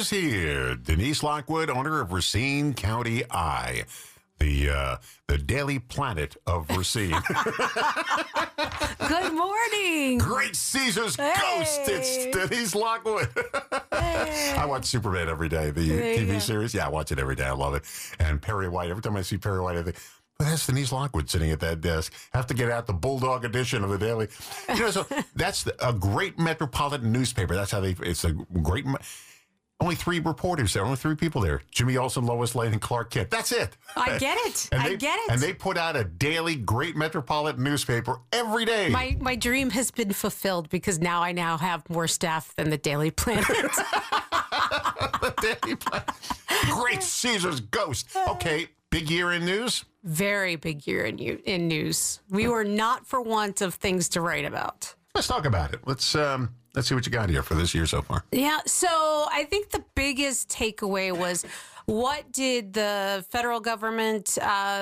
is here. Denise Lockwood, owner of Racine County Eye, the Daily Planet of Racine. Good morning. Great Caesar's Ghost. It's Denise Lockwood. I watch Superman every day, the TV series. Yeah, I watch it every day. I love it. And Perry White, every time I see Perry White, I think, well, that's Denise Lockwood sitting at that desk. Have to get out the Bulldog edition of the Daily. So that's a great metropolitan newspaper. That's how it's a great... Only 3 reporters there, only 3 people there. Jimmy Olsen, Lois Lane, and Clark Kent. That's it. I get it. I get it. And they put out a daily great metropolitan newspaper every day. My dream has been fulfilled because now I have more staff than the Daily Planet. The Daily Planet. Great Caesar's Ghost. Okay, big year in news? Very big year in news. We were not for want of things to write about. Let's talk about it. Let's see what you got here for this year so far. Yeah, so I think the biggest takeaway was what did the federal government,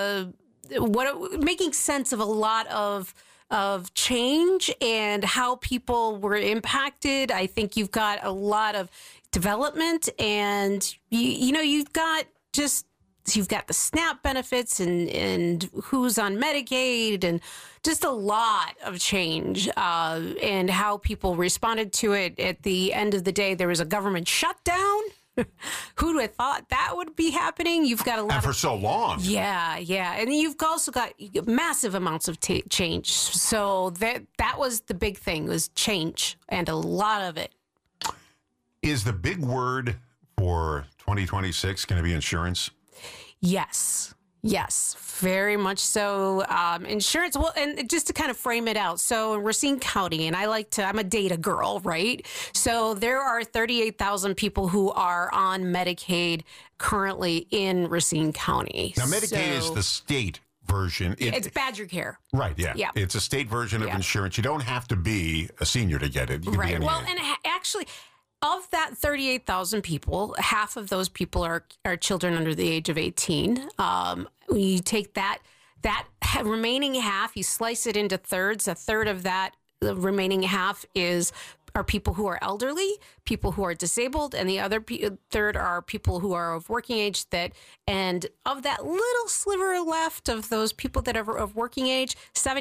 making sense of a lot of change and how people were impacted. I think you've got a lot of development and, you've got the SNAP benefits and who's on Medicaid and just a lot of change and how people responded to it. At the end of the day, there was a government shutdown. Who would have thought that would be happening? You've got a lot for so long. Yeah. And you've also got massive amounts of change. So that was the big thing, was change, and a lot of it. Is the big word for 2026 going to be insurance? Yes, very much so. Insurance, well, and just to kind of frame it out. So in Racine County, and I'm a data girl, right? So there are 38,000 people who are on Medicaid currently in Racine County. Now, Medicaid is the state version. It's Badger Care. Right, yeah. It's a state version of insurance. You don't have to be a senior to get it. You can be any age. And actually... Of that 38,000 people, half of those people are children under the age of 18. You take that remaining half, you slice it into thirds. A third of that, the remaining half are people who are elderly, people who are disabled, and the other third are people who are of working age. And of that little sliver left of those people that are of working age,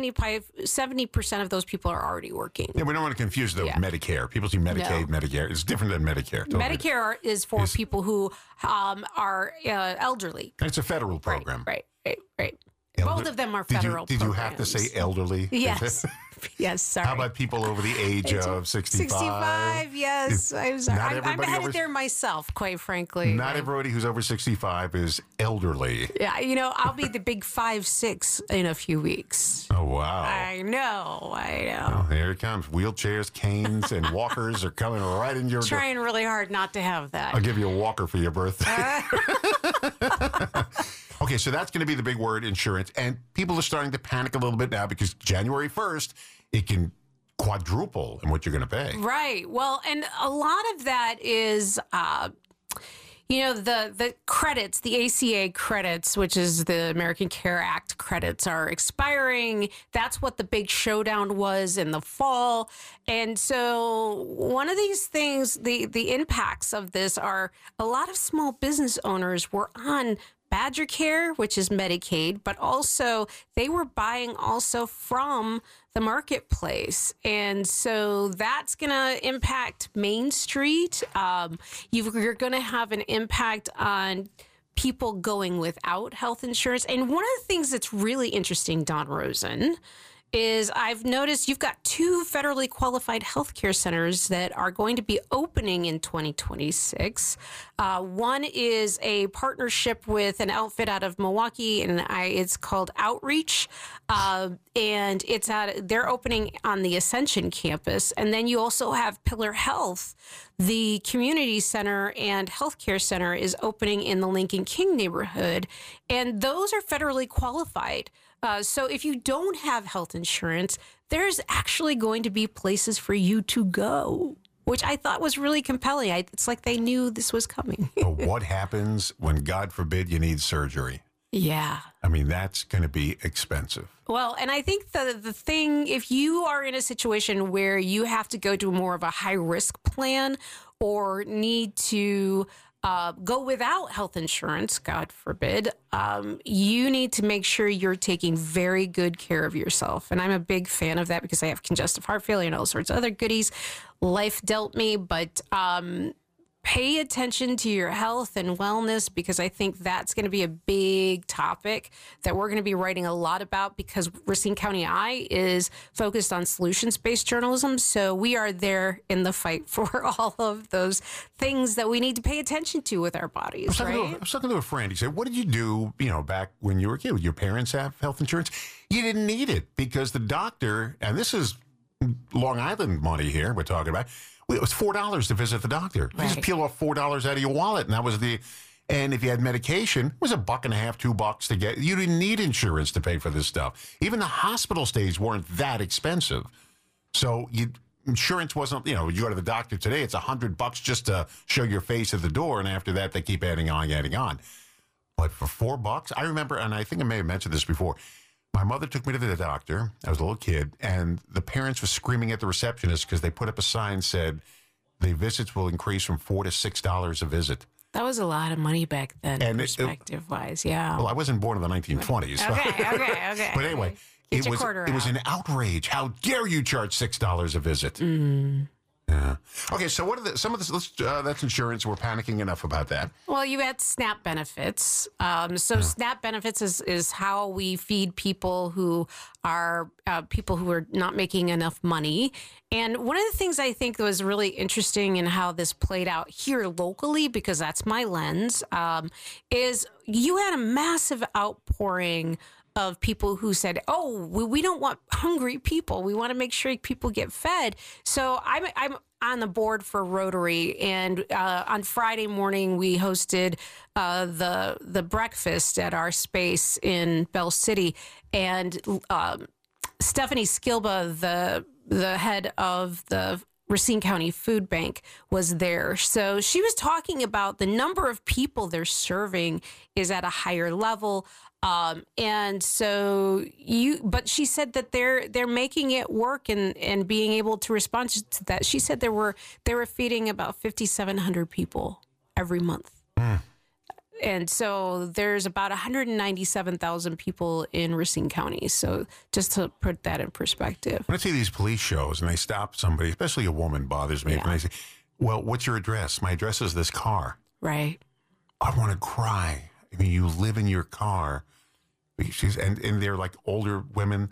70% of those people are already working. Yeah, we don't want to confuse the Medicare. People see Medicaid, Medicare. It's different than Medicare. Totally. Medicare is for people who are elderly. It's a federal program. Right. Both of them are federal Did you have to say elderly? Yes. Yes, sorry. How about people over the age of 65? 65, yes. I'm sorry. I'm headed there myself, quite frankly. Not everybody who's over 65 is elderly. Yeah, I'll be the big 5'6" in a few weeks. Oh, wow. I know. Oh, here it comes. Wheelchairs, canes, and walkers are coming right in your... Trying really hard not to have that. I'll give you a walker for your birthday. Okay, so that's going to be the big word, insurance. And people are starting to panic a little bit now because January 1st, it can quadruple in what you're going to pay. Right. Well, and a lot of that is, the credits, the ACA credits, which is the American Care Act credits, are expiring. That's what the big showdown was in the fall. And so one of these things, the impacts of this are a lot of small business owners were on Badger Care, which is Medicaid, but also they were buying also from the marketplace. And so that's going to impact Main Street. You're going to have an impact on people going without health insurance. And one of the things that's really interesting, Don Rosen, is I've noticed you've got 2 federally qualified healthcare centers that are going to be opening in 2026. One is a partnership with an outfit out of Milwaukee, and it's called Outreach, and they're opening on the Ascension campus. And then you also have Pillar Health. The community center and healthcare center is opening in the Lincoln King neighborhood, and those are federally qualified. So if you don't have health insurance, there's actually going to be places for you to go, which I thought was really compelling. It's like they knew this was coming. But what happens when, God forbid, you need surgery? Yeah. I mean, that's going to be expensive. Well, and I think the thing, if you are in a situation where you have to go to more of a high risk plan, or need to go without health insurance, God forbid, you need to make sure you're taking very good care of yourself. And I'm a big fan of that because I have congestive heart failure and all sorts of other goodies life dealt me. But pay attention to your health and wellness, because I think that's going to be a big topic that we're going to be writing a lot about, because Racine County Eye is focused on solutions-based journalism. So we are there in the fight for all of those things that we need to pay attention to with our bodies, right? I was talking to a friend. He said, what did you do, back when you were a kid? Did your parents have health insurance? You didn't need it because the doctor, and this is Long Island money here we're talking about, it was $4 to visit the doctor. You just peel off $4 out of your wallet, and that was and if you had medication, it was $1.50, $2 to get. You didn't need insurance to pay for this stuff. Even the hospital stays weren't that expensive. So insurance wasn't, you go to the doctor today, it's $100 just to show your face at the door, and after that, they keep adding on. But for $4, I remember, and I think I may have mentioned this before, my mother took me to the doctor. I was a little kid, and the parents were screaming at the receptionist because they put up a sign said the visits will increase from $4 to $6 a visit. That was a lot of money back then, perspective-wise, yeah. Well, I wasn't born in the 1920s. Okay. But anyway, it was an outrage. How dare you charge $6 a visit? Yeah. Okay, so what are some of this? That's insurance. We're panicking enough about that. Well, you had SNAP benefits. SNAP benefits is how we feed people who are not making enough money. And one of the things I think that was really interesting in how this played out here locally, because that's my lens, is you had a massive outpouring of people who said, oh, we don't want hungry people. We want to make sure people get fed. So I'm on the board for Rotary, and on Friday morning we hosted the breakfast at our space in Bell City, and Stephanie Skilba, the head of the Racine County Food Bank, was there. So she was talking about the number of people they're serving is at a higher level. But she said that they're making it work and being able to respond to that. She said they were feeding about 5,700 people every month. And so there's about 197,000 people in Racine County. So just to put that in perspective. When I see these police shows and they stop somebody, especially a woman bothers me, and they say, well, what's your address? My address is this car. Right. I want to cry. I mean, you live in your car. And they're like older women.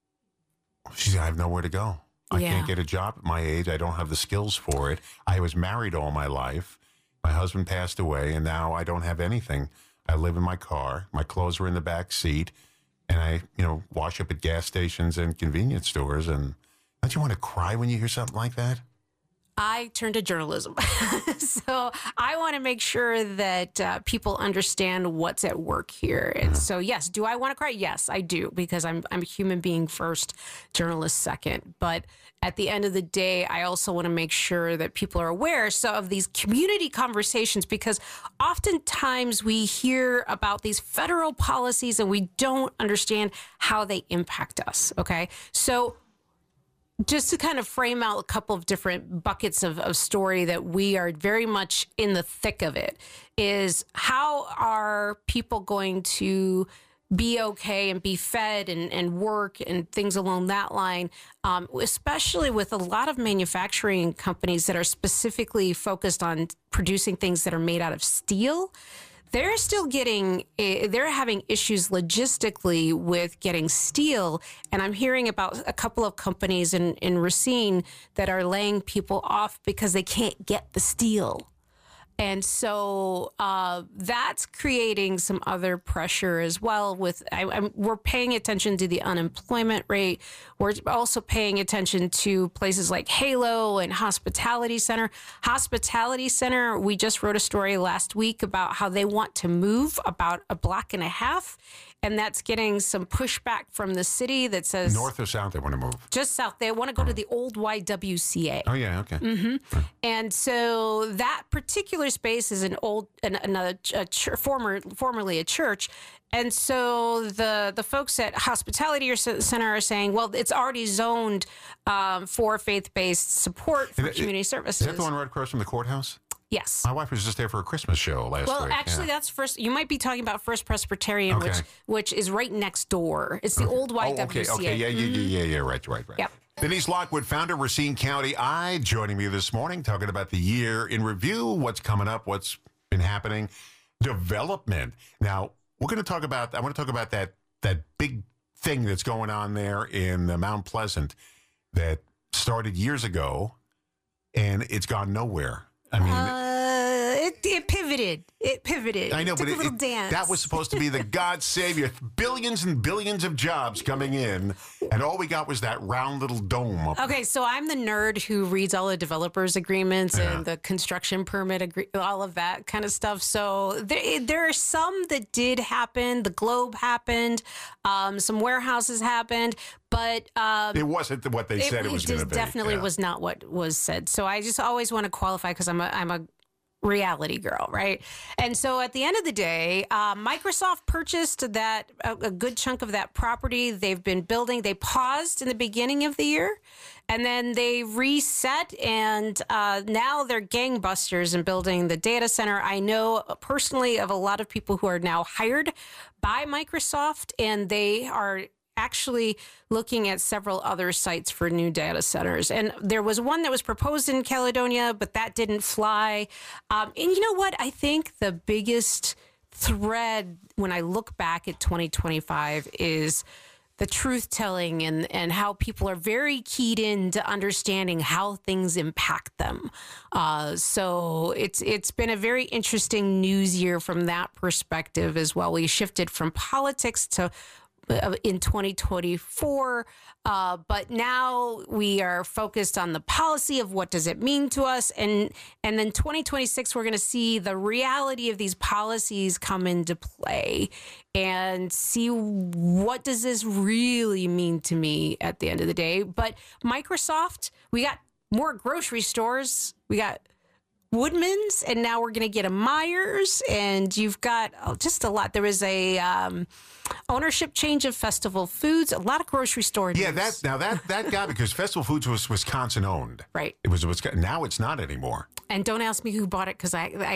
She said, I have nowhere to go. I can't get a job at my age. I don't have the skills for it. I was married all my life. My husband passed away, and now I don't have anything. I live in my car. My clothes are in the back seat, and I, wash up at gas stations and convenience stores. And don't you want to cry when you hear something like that? I turned to journalism. So I want to make sure that people understand what's at work here. And so, yes, do I want to cry? Yes, I do, because I'm a human being first, journalist second. But at the end of the day, I also want to make sure that people are aware of these community conversations, because oftentimes we hear about these federal policies and we don't understand how they impact us. Okay. So just to kind of frame out a couple of different buckets of story that we are very much in the thick of it, is how are people going to be okay and be fed and work and things along that line, especially with a lot of manufacturing companies that are specifically focused on producing things that are made out of steel. They're having issues logistically with getting steel. And I'm hearing about a couple of companies in Racine that are laying people off because they can't get the steel. And so that's creating some other pressure as well. We're paying attention to the unemployment rate. We're also paying attention to places like Halo and Hospitality Center. Hospitality Center, we just wrote a story last week about how they want to move about a block and a half. And that's getting some pushback from the city that says... North or south they want to move? Just south. They want to go to the old YWCA. Oh, yeah, okay. Mm-hmm. And so that particular particular space is formerly a church. And so the folks at Hospitality Center are saying, well, it's already zoned for faith-based support for community services. Is that the one right across from the courthouse? Yes. My wife was just there for a Christmas show last week. Well, actually, that's First. You might be talking about First Presbyterian, which is right next door. It's the old YWCA. Okay. Yeah. Right. Yep. Denise Lockwood, founder of Racine County Eye, joining me this morning, talking about the year in review, what's coming up, what's been happening, development. Now, I want to talk about that big thing that's going on there in Mount Pleasant that started years ago, and it's gone nowhere. I mean, it pivoted. It pivoted. I know, it took but a little dance. That was supposed to be the God savior. Billions and billions of jobs coming in, and all we got was that round little dome. Okay, so I'm the nerd who reads all the developers agreements and the construction permit, all of that kind of stuff. So there are some that did happen. The Globe happened. Some warehouses happened. But it wasn't what they said it was going to be. It definitely was not what was said. So I just always want to qualify because I'm a reality girl, right? And so at the end of the day, Microsoft purchased a good chunk of that property. They've been building. They paused in the beginning of the year, and then they reset, and now they're gangbusters in building the data center. I know personally of a lot of people who are now hired by Microsoft, and they are actually looking at several other sites for new data centers. And there was one that was proposed in Caledonia, but that didn't fly. And you know what? I think the biggest thread when I look back at 2025 is the truth telling and how people are very keyed in to understanding how things impact them. So it's been a very interesting news year from that perspective as well. We shifted from politics to in 2024, but now we are focused on the policy of what does it mean to us, and then 2026 we're going to see the reality of these policies come into play and see what does this really mean to me at the end of the day. But Microsoft, we got more grocery stores, we got Woodman's, and now we're going to get a Myers, and you've got just a lot. There was a ownership change of Festival Foods, a lot of grocery store news. Yeah, that guy, because Festival Foods was Wisconsin owned. Right. It was Wisconsin. Now it's not anymore. And don't ask me who bought it because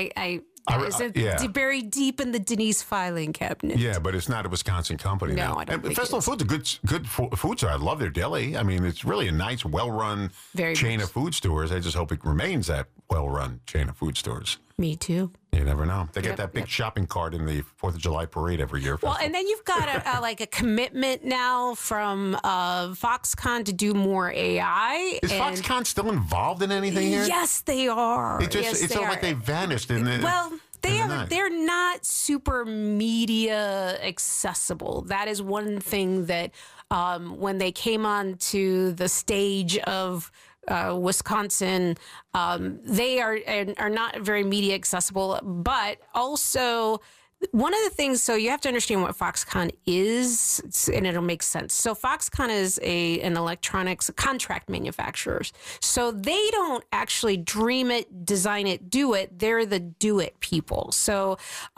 it's buried deep in the Denise filing cabinet. Yeah, but it's not a Wisconsin company now. No, I don't think Festival Foods is a good food store. I love their deli. I mean, it's really a nice, well-run chain of food stores. I just hope it remains that well-run chain of food stores. Me too. You never know. They get that big shopping cart in the 4th of July parade every year. Well, and then you've got a commitment now from Foxconn to do more AI. Is Foxconn still involved in anything here? Yes, they are. It's not like they vanished. They're not super media accessible. That is one thing that when they came on to the stage of Wisconsin, they are not very media accessible, but also one of the things, so you have to understand what Foxconn is, and it'll make sense. So Foxconn is an electronics contract manufacturer. So they don't actually dream it, design it, do it. They're the do it people. So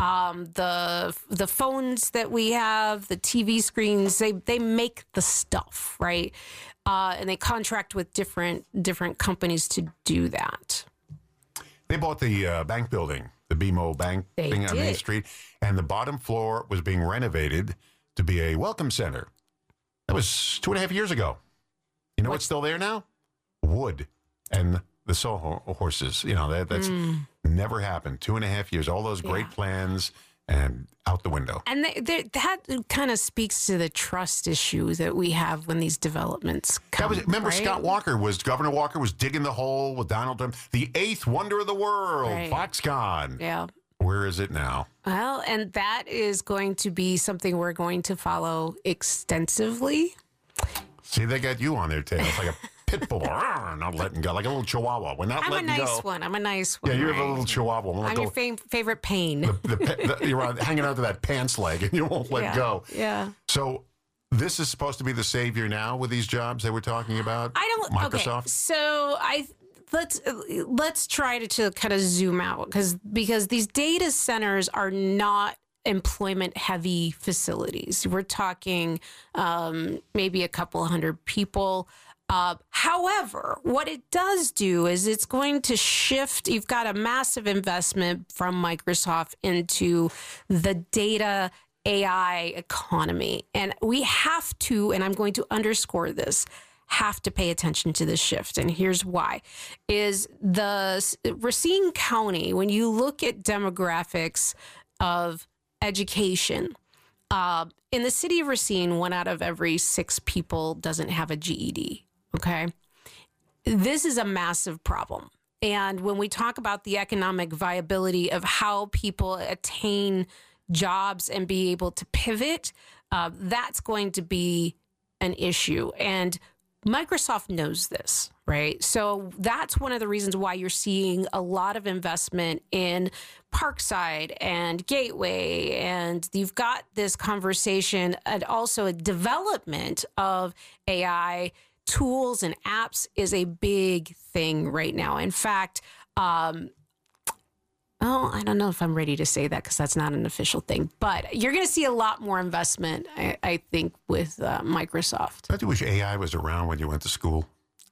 the phones that we have, the TV screens, they make the stuff, right? And they contract with different companies to do that. They bought the bank building, the BMO Bank thing on Main Street, and the bottom floor was being renovated to be a welcome center. That was 2.5 years ago. You know what's still there now? Wood and the sawhorses. You know, that's never happened. 2.5 years, all those great plans, and out the window. And that kind of speaks to the trust issue that we have when these developments come. Remember, right? Governor Walker was digging the hole with Donald Trump. The 8th wonder of the world, Foxconn. Yeah. Where is it now? Well, and that is going to be something we're going to follow extensively. See, they got you on their tail. It's like a pit bull, not letting go, like a little chihuahua. We're not letting go. I'm a nice one. Yeah, you're a little chihuahua. I'm your favorite pain. You're hanging out to that pants leg, and you won't let go. Yeah. So this is supposed to be the savior now with these jobs that we're talking about? Microsoft? Okay. So let's try to kind of zoom out because these data centers are not employment heavy facilities. We're talking maybe a couple hundred people. However, what it does do is it's going to shift. You've got a massive investment from Microsoft into the data AI economy. And we have to, and I'm going to underscore this, have to pay attention to this shift. And here's why. Is the Racine County, when you look at demographics of education, in the city of Racine, 1 out of every 6 people doesn't have a GED. Okay. This is a massive problem. And when we talk about the economic viability of how people attain jobs and be able to pivot, that's going to be an issue. And Microsoft knows this, right? So that's one of the reasons why you're seeing a lot of investment in Parkside and Gateway. And you've got this conversation and also a development of AI tools and apps is a big thing right now. In fact, I don't know if I'm ready to say that because that's not an official thing, but you're going to see a lot more investment, I think, with Microsoft. Don't you wish AI was around when you went to school?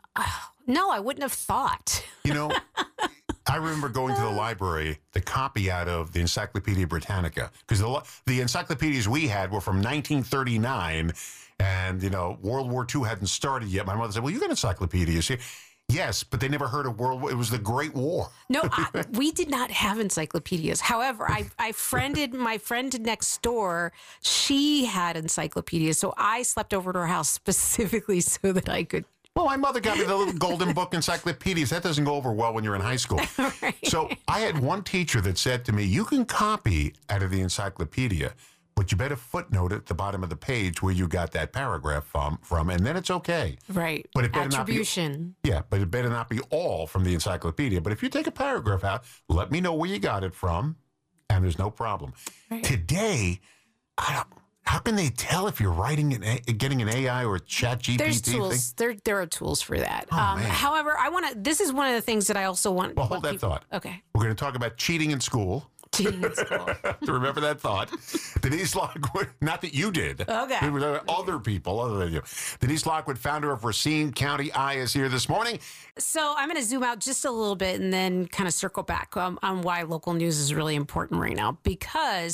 No, I wouldn't have thought. You know, I remember going to the library to copy out of the Encyclopedia Britannica because the encyclopedias we had were from 1939. And, you know, World War II hadn't started yet. My mother said, well, you got encyclopedias here. Yes, but they never heard of World War. It was the Great War. No, we did not have encyclopedias. However, I friended my friend next door. She had encyclopedias. So I slept over to her house specifically so that I could. Well, my mother got me the little golden book encyclopedias. That doesn't go over well when you're in high school. Right. So I had one teacher that said to me, you can copy out of the encyclopedia, but you better footnote at the bottom of the page where you got that paragraph from, and then it's okay. Right. But it better Attribution. not be. Yeah, but it better not be all from the encyclopedia. But if you take a paragraph out, let me know where you got it from, and there's no problem. Right. Today, how can they tell if you're getting an AI or a ChatGPT? There's tools. There are tools for that. However, this is one of the things that I also want. Well, hold that thought. Okay. We're going to talk about cheating in school. Remember that thought. Denise Lockwood, not that you did. Okay. There were other people other than you. Denise Lockwood, founder of Racine County Eye, is here this morning. So I'm going to zoom out just a little bit and then kind of circle back on why local news is really important right now. Because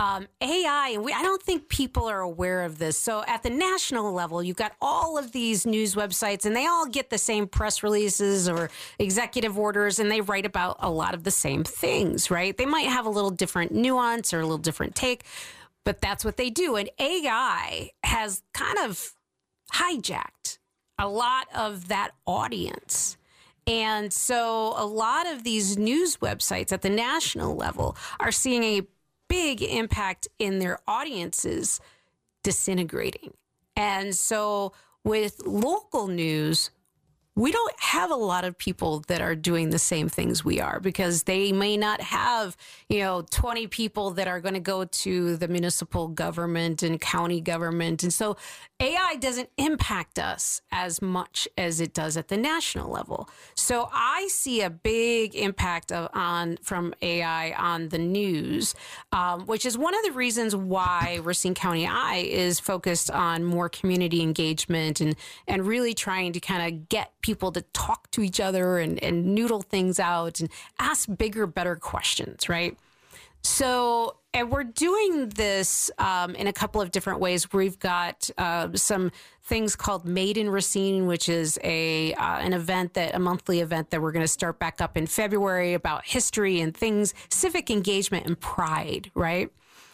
AI, and I don't think people are aware of this. So at the national level, you've got all of these news websites, and they all get the same press releases or executive orders, and they write about a lot of the same things, right? They might have a little different nuance or a little different take, but that's what they do. And AI has kind of hijacked a lot of that audience. And so a lot of these news websites at the national level are seeing a big impact in their audiences disintegrating. And so with local news, we don't have a lot of people that are doing the same things we are because they may not have, 20 people that are going to go to the municipal government and county government. And so AI doesn't impact us as much as it does at the national level. So I see a big impact from AI on the news, which is one of the reasons why Racine County Eye is focused on more community engagement and really trying to kind of get people to talk to each other and noodle things out and ask bigger, better questions, right? So, and we're doing this in a couple of different ways. We've got some things called Made in Racine, which is a monthly event that we're going to start back up in February about history and things, civic engagement and pride, right?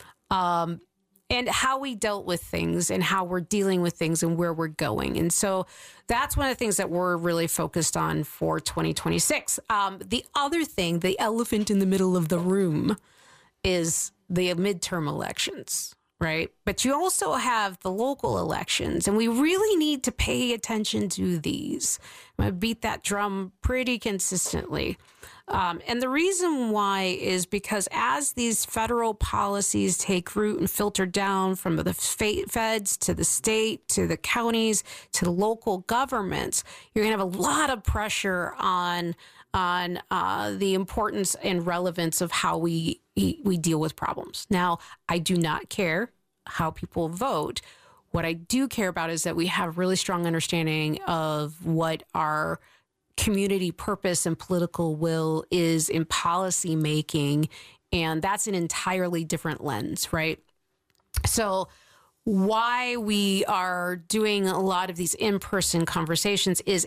And how we dealt with things and how we're dealing with things and where we're going. And so that's one of the things that we're really focused on for 2026. The other thing, the elephant in the middle of the room, is the midterm elections, right? But you also have the local elections, and we really need to pay attention to these. I'm going to beat that drum pretty consistently. And the reason why is because as these federal policies take root and filter down from the feds to the state, to the counties, to the local governments, you're going to have a lot of pressure on the importance and relevance of how we deal with problems. Now, I do not care how people vote. What I do care about is that we have really strong understanding of what our community purpose and political will is in policy making. And that's an entirely different lens, right? So why we are doing a lot of these in-person conversations is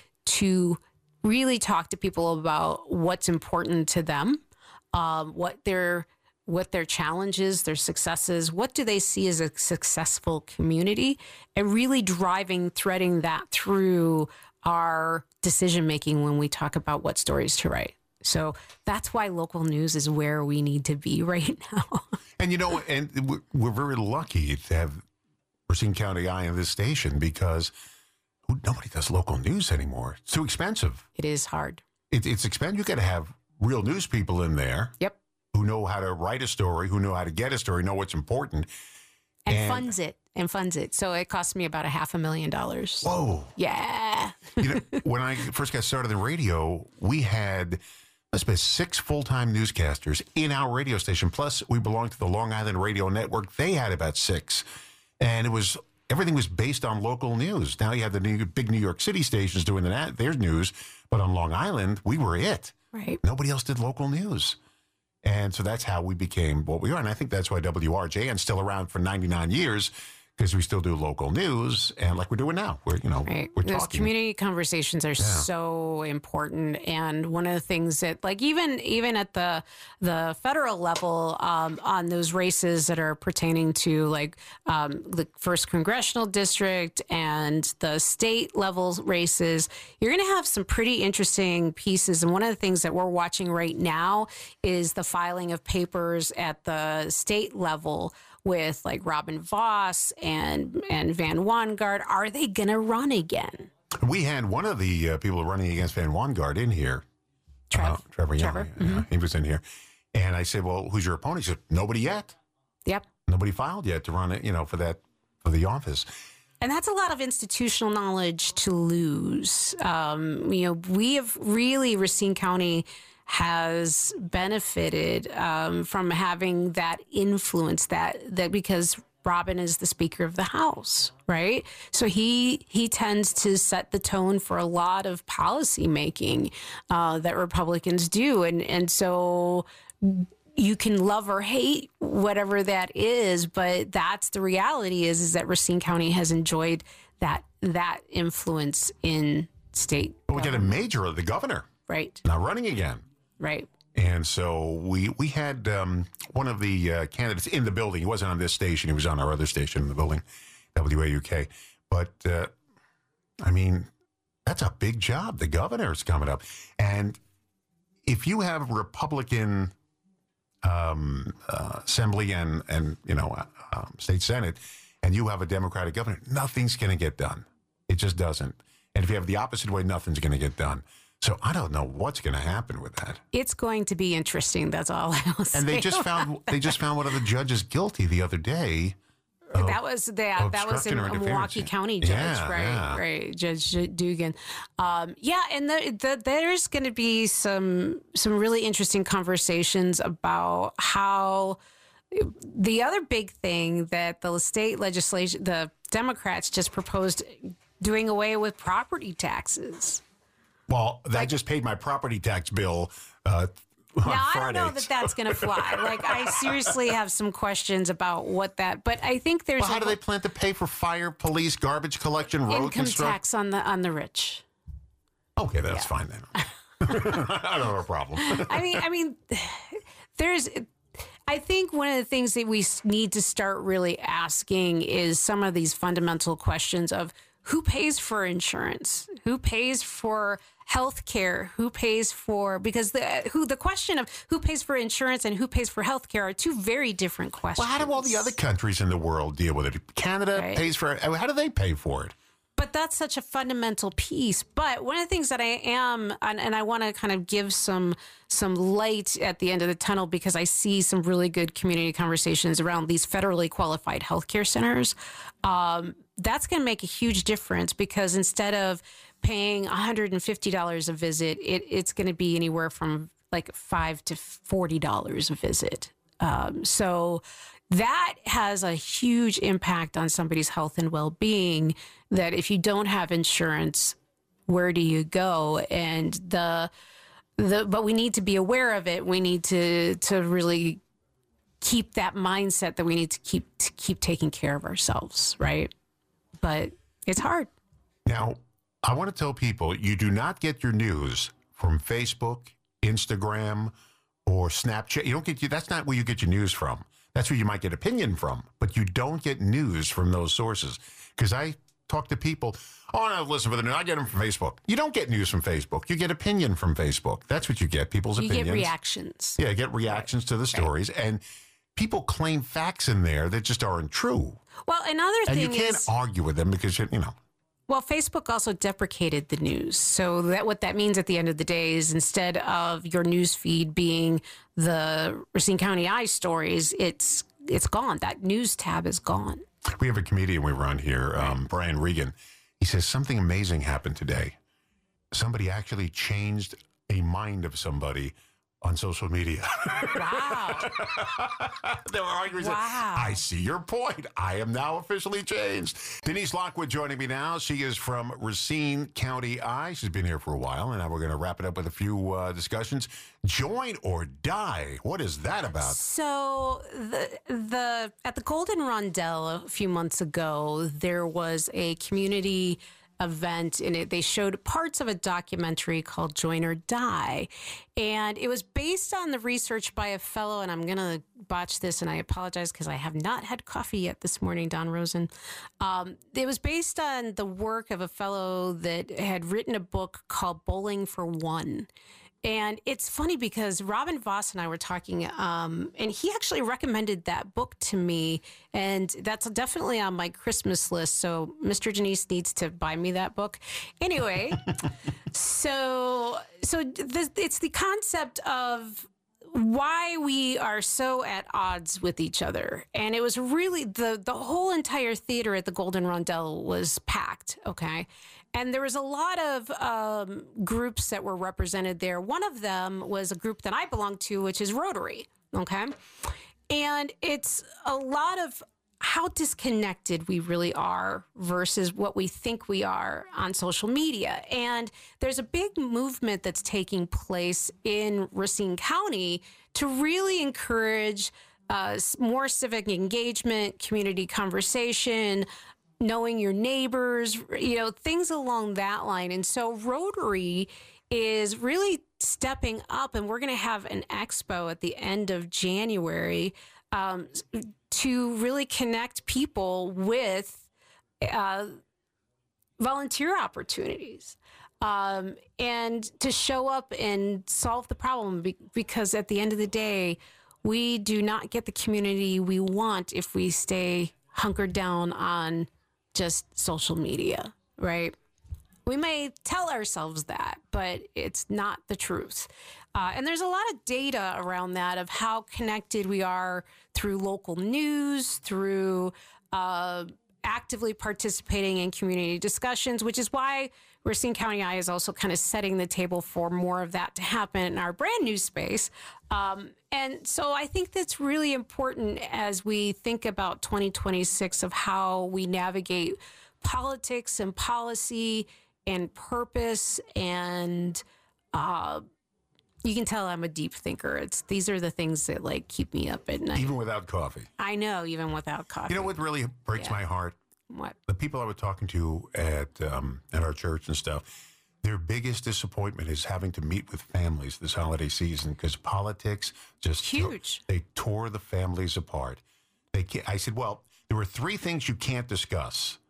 to really talk to people about what's important to them, what their challenges, their successes, what do they see as a successful community, and really threading that through our decision making when we talk about what stories to write. So that's why local news is where we need to be right now. And and we're very lucky to have Racine County Eye in this station because nobody does local news anymore. It's too expensive. It is hard. It's expensive. You got to have real news people in there. Yep. Who know how to write a story, who know how to get a story, know what's important. And funds it. So it cost me about $500,000. Whoa. Yeah. When I first got started in radio, we had, let's say, 6 full-time newscasters in our radio station. Plus, we belonged to the Long Island Radio Network. They had about 6. And everything was based on local news. Now you have the big New York City stations doing their news. But on Long Island, we were it. Right. Nobody else did local news. And so that's how we became what we are. And I think that's why WRJN's still around for 99 years, because we still do local news, and like we're doing now, we're Those talking. Community conversations are so important, and one of the things that, like, even at the federal level, on those races that are pertaining to the first congressional district and the state level races, you're going to have some pretty interesting pieces. And one of the things that we're watching right now is the filing of papers at the state level with like Robin Voss and Van Wanggaard. Are they going to run again? We had one of the people running against Van Wanggaard in here. Trevor Young. Mm-hmm. He was in here. And I said, well, who's your opponent? He said, nobody yet. Yep. Nobody filed yet to run it, for the office. And that's a lot of institutional knowledge to lose. We have really, Racine County has benefited from having that influence that because Robin is the Speaker of the House, right? So he tends to set the tone for a lot of policy making that Republicans do. And so you can love or hate whatever that is, but that's the reality is that Racine County has enjoyed that influence in state. But we got a major of the governor. Right. Not running again. Right. And so we had one of the candidates in the building. He wasn't on this station. He was on our other station in the building, WAUK. But, that's a big job. The governor's coming up. And if you have Republican assembly and state senate, and you have a Democratic governor, nothing's going to get done. It just doesn't. And if you have the opposite way, nothing's going to get done. So I don't know what's going to happen with that. It's going to be interesting. That's all I will say. And they just found one of the judges guilty the other day. That was a Milwaukee County judge, right? Judge Dugan. And there's going to be some really interesting conversations about how the other big thing that the state legislation, the Democrats just proposed doing away with property taxes. Well, I just paid my property tax bill on Friday. I don't know that that's going to fly. Like, I seriously have some questions about what that. But I think there's. Well, how do they plan to pay for fire, police, garbage collection, road construction? Income tax on the rich. Okay, that's fine then. I don't have a problem. I mean, there's. I think one of the things that we need to start really asking is some of these fundamental questions of who pays for insurance? Who pays for health care? Who pays for, because the question of who pays for insurance and who pays for health care are two very different questions. Well, how do all the other countries in the world deal with it? Canada pays for it. How do they pay for it? But that's such a fundamental piece. But one of the things that I am, and I want to kind of give some light at the end of the tunnel, because I see some really good community conversations around these federally qualified healthcare centers. That's going to make a huge difference, because instead of paying $150 a visit, it's going to be anywhere from like $5 to $40 a visit. So that has a huge impact on somebody's health and well-being, that if you don't have insurance, where do you go? And but we need to be aware of it. We need to really keep that mindset that we need to keep taking care of ourselves, right? But it's hard. Now, I want to tell people, you do not get your news from Facebook, Instagram, or Snapchat. You don't get that's not where you get your news from. That's where you might get opinion from, but you don't get news from those sources. Because I talk to people, no, listen for the news. I get them from Facebook. You don't get news from Facebook. You get opinion from Facebook. That's what you get, people's opinions. You get reactions. Yeah, get reactions to the stories. Right. And people claim facts in there that just aren't true. Well, another thing is... And you can't argue with them because, Well, Facebook also deprecated the news. So what that means at the end of the day is, instead of your news feed being the Racine County Eye stories, it's gone. That news tab is gone. We have a comedian we run here, Brian Regan. He says something amazing happened today. Somebody actually changed a mind of somebody on social media. Wow. They were arguing. Wow. I see your point. I am now officially changed. Denise Lockwood joining me now. She is from Racine County Eye. She's been here for a while, and now we're going to wrap it up with a few discussions. Join or die. What is that about? So at the Golden Rondelle a few months ago, there was a community event, and they showed parts of a documentary called Join or Die. And it was based on the research by a fellow, and I'm going to botch this, and I apologize because I have not had coffee yet this morning, Don Rosen. It was based on the work of a fellow that had written a book called Bowling for One. And it's funny because Robin Voss and I were talking, and he actually recommended that book to me, and that's definitely on my Christmas list. So Mr. Denise needs to buy me that book. Anyway, so it's the concept of why we are so at odds with each other. And it was really the whole entire theater at the Golden Rondelle was packed, okay? And there was a lot of groups that were represented there. One of them was a group that I belong to, which is Rotary, okay? And it's a lot of how disconnected we really are versus what we think we are on social media. And there's a big movement that's taking place in Racine County to really encourage more civic engagement, community conversation, knowing your neighbors, things along that line. And so Rotary is really stepping up, and we're going to have an expo at the end of January to really connect people with volunteer opportunities and to show up and solve the problem, because at the end of the day, we do not get the community we want if we stay hunkered down on just social media, right? We may tell ourselves that, but it's not the truth. And there's a lot of data around that of how connected we are through local news, through actively participating in community discussions, which is why Racine County Eye is also kind of setting the table for more of that to happen in our brand new space. And so I think that's really important as we think about 2026 of how we navigate politics and policy and purpose. And you can tell I'm a deep thinker. These are the things that keep me up at night. Even without coffee. I know, even without coffee. You know what really breaks my heart? What? The people I was talking to at our church and stuff, their biggest disappointment is having to meet with families this holiday season, because politics just huge. They tore the families apart. I said, well, there were 3 things you can't discuss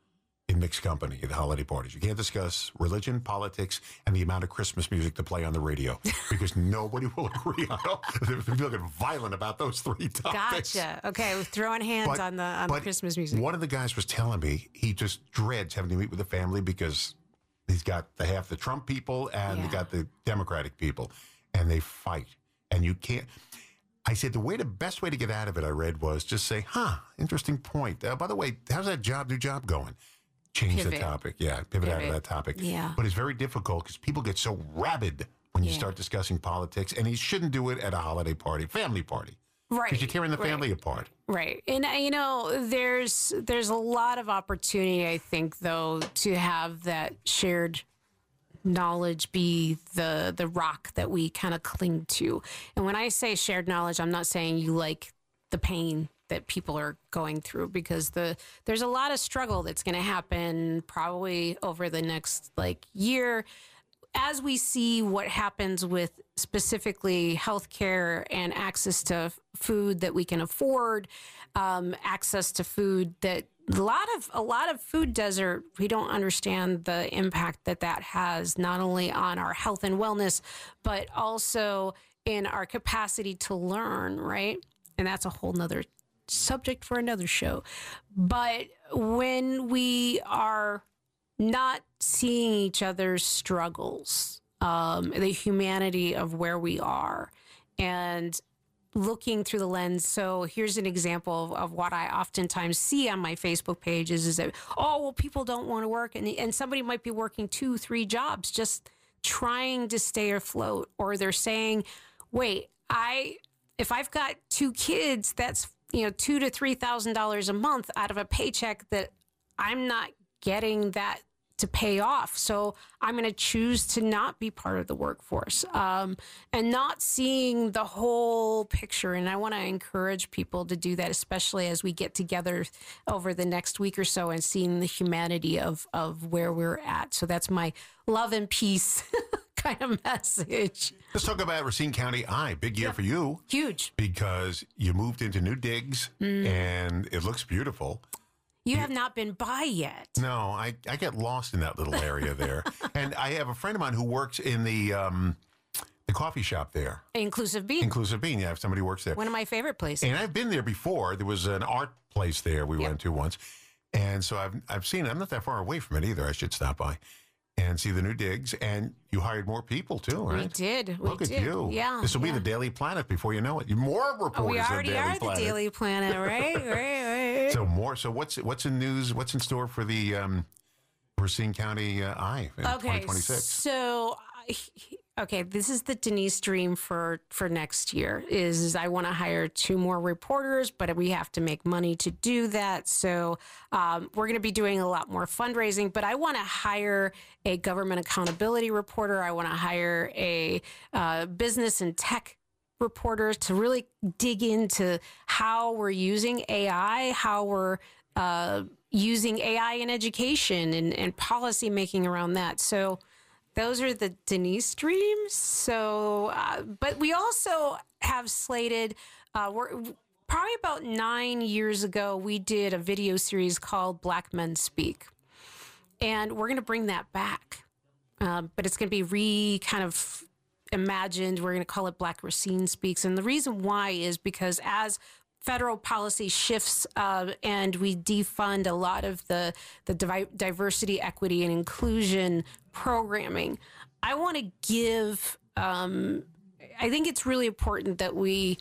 in mixed company at holiday parties. You can't discuss religion, politics, and the amount of Christmas music to play on the radio because nobody will agree on it. People get violent about those three topics. Gotcha. Okay, we're throwing hands on the Christmas music. One of the guys was telling me he just dreads having to meet with the family because he's got half the Trump people and he got the Democratic people, and they fight. And you can't. I said the best way to get out of it, I read, was just say, interesting point. By the way, how's that new job going? Change the topic. Yeah, pivot out of that topic. Yeah. But it's very difficult because people get so rabid when you start discussing politics, and he shouldn't do it at a holiday party, family party. Right. Because you're tearing the family apart. Right. And, there's a lot of opportunity, I think, though, to have that shared knowledge be the rock that we kind of cling to. And when I say shared knowledge, I'm not saying you like the pain that people are going through, because there's a lot of struggle that's going to happen probably over the next year as we see what happens with specifically healthcare and access to food that we can afford, access to food that a lot of food desert. We don't understand the impact that has not only on our health and wellness, but also in our capacity to learn, right? And that's a whole nother subject for another show. But when we are not seeing each other's struggles, the humanity of where we are, and looking through the lens. So here's an example of what I oftentimes see on my Facebook page is that, people don't want to work. And somebody might be working 2-3 jobs, just trying to stay afloat. Or they're saying, wait, if I've got 2 kids, that's $2,000 to $3,000 a month out of a paycheck that I'm not getting that to pay off. So I'm going to choose to not be part of the workforce, and not seeing the whole picture. And I want to encourage people to do that, especially as we get together over the next week or so and seeing the humanity of where we're at. So that's my love and peace kind of message. Let's talk about Racine County Eye. Big year for you. Huge. Because you moved into new digs and it looks beautiful. You have not been by yet. No, I get lost in that little area there. And I have a friend of mine who works in the coffee shop there. Inclusive Bean. Inclusive Bean, yeah. Somebody works there. One of my favorite places. And I've been there before. There was an art place there we went to once. And so I've seen it. I'm not that far away from it either. I should stop by and see the new digs. And you hired more people too, right? We did. Look at you. Yeah. This will be the Daily Planet before you know it. More reporters. We already are the Daily Planet, right? right. So more. So what's in news? What's in store for the Racine County Eye in 2026? So. This is the Denise dream for next year is I want to hire 2 more reporters, but we have to make money to do that. So we're going to be doing a lot more fundraising, but I want to hire a government accountability reporter. I want to hire a business and tech reporter to really dig into how we're using AI, how we're using AI in education and policy making around that. So those are the Denise dreams. So, but we also have slated, we're probably about 9 years ago, we did a video series called Black Men Speak. And we're going to bring that back. But it's going to be kind of imagined. We're going to call it Black Racine Speaks. And the reason why is because as federal policy shifts and we defund a lot of the diversity, equity, and inclusion programming, I want to give, I think it's really important that we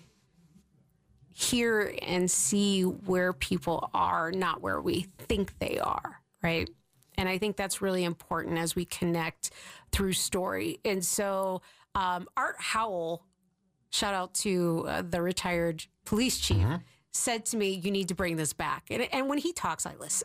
hear and see where people are, not where we think they are, right? And I think that's really important as we connect through story. And so Art Howell, shout out to the retired police chief, said to me, you need to bring this back. And when he talks, I listen.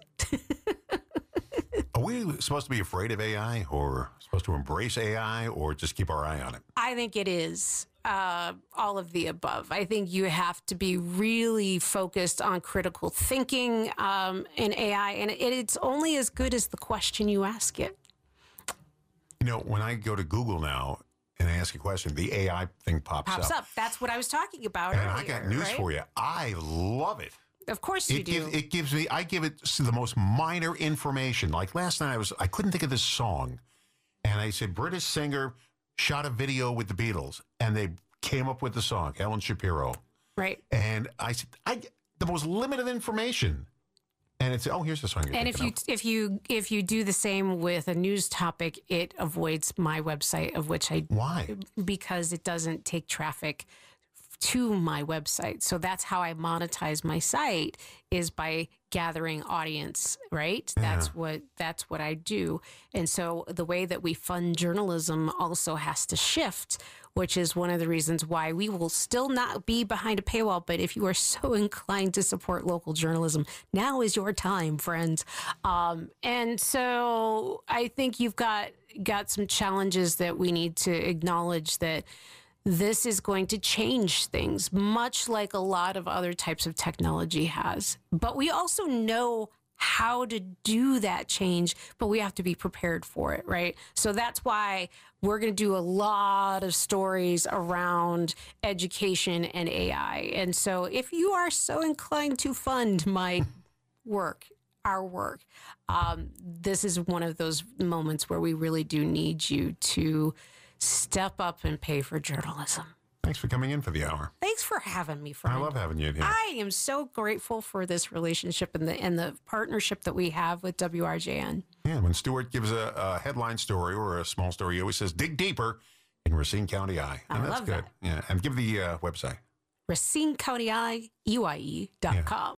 Are we supposed to be afraid of AI or supposed to embrace AI or just keep our eye on it? I think it is all of the above. I think you have to be really focused on critical thinking in AI. And it's only as good as the question you ask it. You know, when I go to Google now, and I ask a question, the AI thing pops up. That's what I was talking about and earlier. I got news for you. I love it. Of course you do. It gives me, I give it the most minor information. Like last night, I couldn't think of this song. And I said, British singer shot a video with the Beatles. And they came up with the song, Ellen Shapiro. Right. And I said, the most limited information. And it's, oh, here's the song. And if you do the same with a news topic, it avoids my website, of which Why? Because it doesn't take traffic to my website. So that's how I monetize my site, is by gathering audience, right? Yeah. That's what I do. And so the way that we fund journalism also has to shift, which is one of the reasons why we will still not be behind a paywall. But if you are so inclined to support local journalism, now is your time, friends. And so I think you've got some challenges that we need to acknowledge, that this is going to change things, much like a lot of other types of technology has. But we also know how to do that change, but we have to be prepared for it, right? So that's why we're going to do a lot of stories around education and AI. And so if you are so inclined to fund my work, our work, this is one of those moments where we really do need you to step up and pay for journalism. Thanks for coming in for the hour. Thanks for having me, friend. I love having you here. I am so grateful for this relationship and the partnership that we have with WRJN. Yeah, when Stuart gives a headline story or a small story, he always says, dig deeper in Racine County Eye. And that's love good. that. Yeah, and give the website. RacineCountyEye.com.